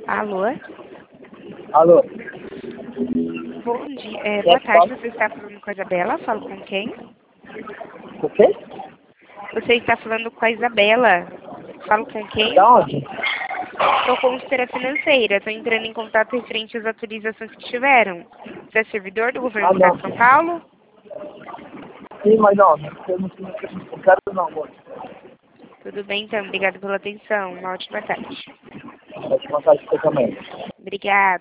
Alô? Alô? Bom dia. Boa tarde, você está falando com a Isabela? Falo com quem? O quê? Você está falando com a Isabela? Falo com quem? Da onde? Sou consultora financeira. Estou entrando em contato referente às atualizações que tiveram. Você é servidor do governo do Estado de São Paulo? Sim, mas não. Eu não quero não, amor. Tudo bem, então. Obrigada pela atenção. Uma ótima tarde. Vou te contar isso também. Obrigada.